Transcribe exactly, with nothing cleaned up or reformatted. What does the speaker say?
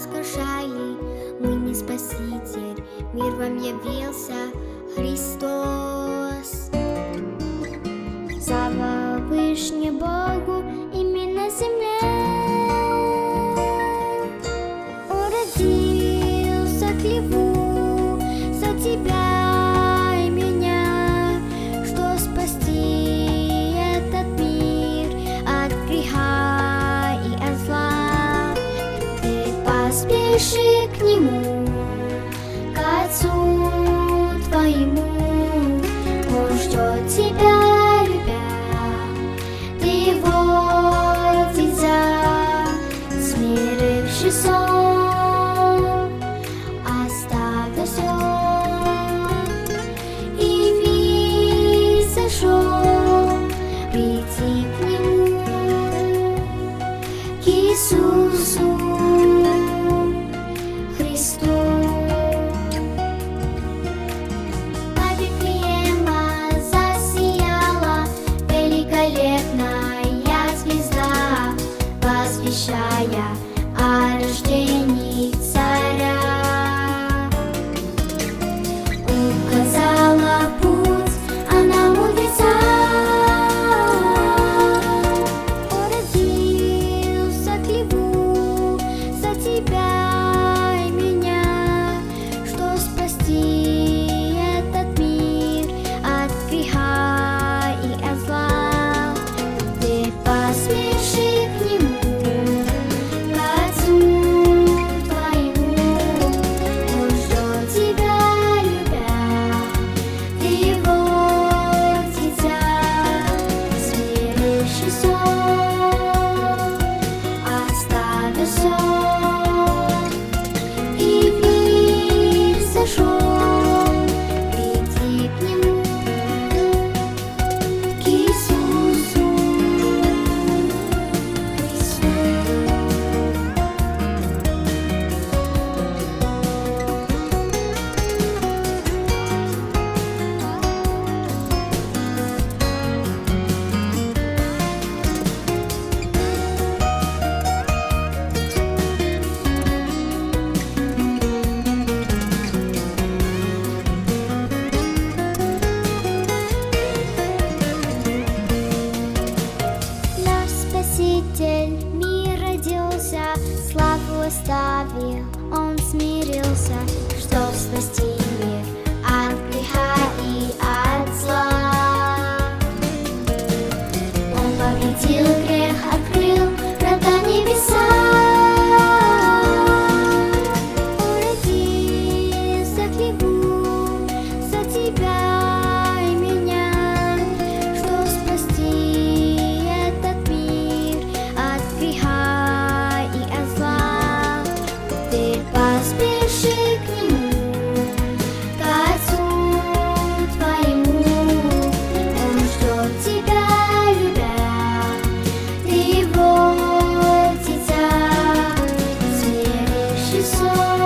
воскрешали, мы не Спаситель, мир вам явился Христос. Слава Вышне Богу, именно земле. Он родился в хлеву за тебя и меня, что спасти этот мир от греха и от зла. Ты поспеши к Нему, к Отцу твоему. Он ждет тебя, любя, ты его дитя, смиривший сон, оставил все и мир сошел. Приди к Нему, к Иисусу Христу. Возвещая о рождении царя, указала путь она мудреца. Он родился в хлеву за тебя и меня, что спасти этот мир от греха и от зла. Ты поспеши к Нему, мир родился, славу оставил, он смирился, чтоб спасти мир от греха и от зла. Он победил грех, открыл врата небеса. Он родился в хлеву за тебя и меня, чтоб спасти этот мир от греха и от зла. Ты поспеши к Нему, к Отцу твоему. Он ждет тебя, любя, ты его дитя, смиривший сон.